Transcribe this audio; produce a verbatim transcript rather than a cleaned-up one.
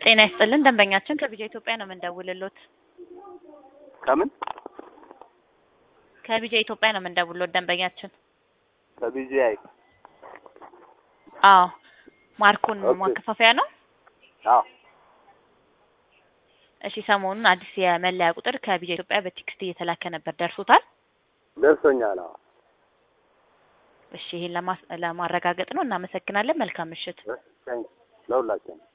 ጤና ይስጥልን ደንበኛችን ከቢጃ ኢትዮጵያ ነው የምንደውልሎት። ከምን ከቢጃ ኢትዮጵያ ነው የምንደውልሎት ደንበኛችን። ከቢጂአይ አዎ ማርኮን ኦኬ። ማከፋፈያ ነው። አዎ እሺ ሰሞኑን አዲስ የመለያ ቁጥር ከቢጃ ኢትዮጵያ በቴክስት እየተላከ ነበር ደርሶታል? ደርሶኛል። አዎ እሺ ይሄን ለማስ ለማረጋገጥ ነው። እናመሰግናለን። መልካም ምሽት። ታንክ ለሁላችንም